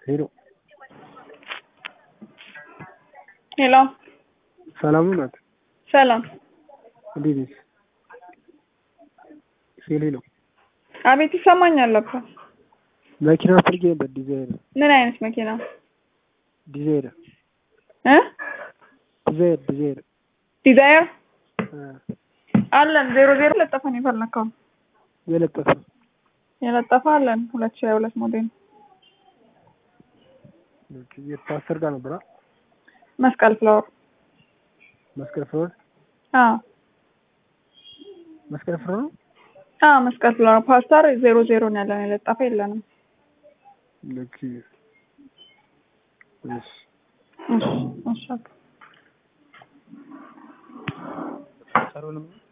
ሄሎ ሄሎ ሰላም ናት? ሰላም እንዴት ነሽ? ሄሎ አቤት ይሰማኛል እኮ መኪና ፈልጌ ነበር። ዲዛይር ምን አይነት መኪና? ዲዛይር ዲዛይር አለን 00 ለጠፈን የፈለከው የለጠፈ አለን 2022 ሞዴል የታሰር ጋር ነበር። መስቀል ፍላወር መስቀል ፍላወር መስቀል ፍላወር ፓስተር 00 ነው ያለን የለጠፈ የለንም። ልክ እሺ እሺ